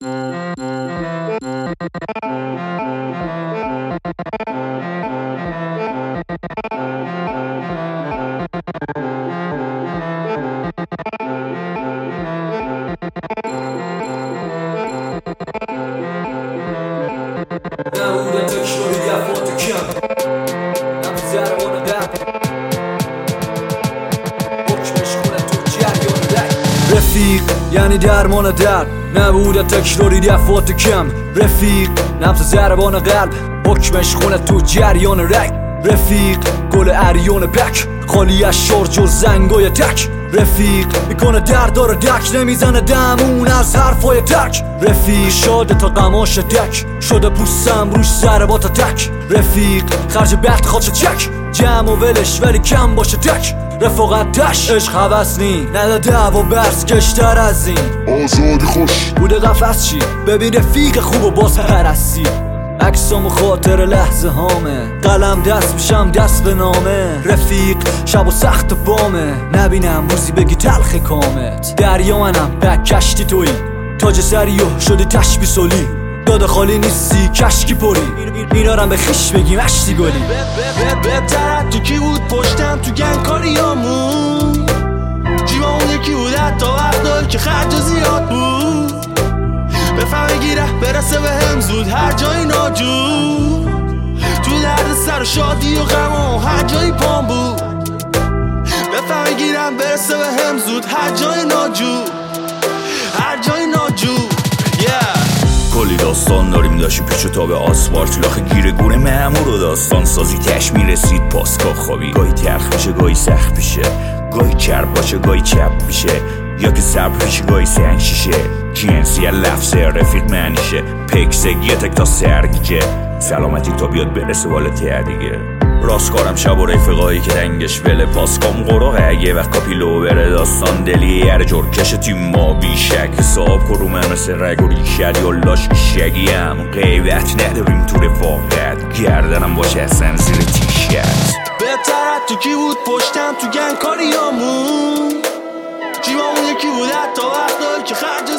رفیق یعنی درمان درد، نبود تکراری دفعات کم. رفیق نبض ضربان قلب، حکمش خونه تو جریان رگ. رفیق گل اریون پک، خالی از شارژ و زنگای تک. رفیق میکنه دردار دک، نمیزنه دمون از حرفای تک. رفیق شاده تا قماش دک، شده پوستم روش ضربات تک. رفیق خرج بخت خواهد چک، جمع و ولش ولی کم باشه تک. رفاقت تش عشق حوث نی، نده دعوا برس کشتر از این. آزادی خوش بوده قفص چی، ببین رفیق خوب و باز پرستی. عکسام و خاطر لحظه هامه، قلم دست میشم دست به نامه. رفیق شب و سخت و بامه، نبینم روزی بگی تلخ کامت. دریا منم بک کشتی توی، تاج سری و شدی تشبی سولی. داده خالی نیستی کشکی پری، اینارم به خیش بگی مشتی گلی. بهترت تو کی بود پشتم تو گنگ کاریامون، جیبامون یکی بود حتی وقتایی که خرج زیاد بود. بفهمه گیره برسه به هم زود هر جایی ناجور، تو درد سر و شادی و غم و هر جایی پام بود. بفهمه گیرم برسه به هم زود هر جایی ناجور، هر جایی ناجور. کلی داستان داریم داشتیم پیچ و تاب آسفالت، لاخ گیره گونه مأمور و داستان سازی تش میرسید پاسگاه خوابی. گاهی تلخ میشه گاهی سخت میشه، گاهی چرب باشه گاهی چپ میشه، یا که صبر پیشه گاهی سنگ شیشه. جنسی لفظ رفیق معنیشه، پکسگی تک تا سرگیجه، سلامتی تا بیاد برسه بالا ته دیگه. راستکارم شب و رفقایی که رنگش وله، پاسکام قراغه اگه وقت کاپیلو بره. داستان دلی هر جرکش تیم ما بیشک، حساب کرومه مثل رگ و ریشد یا لاش شگیم. غیبت نداریم تو رفاقت، گردنم باشه اصلا زیر تیشت. بهترت تو کی بود پشتم تو گنگ کاریامون، جیبامون یکی بود حتی وقتایی که خرج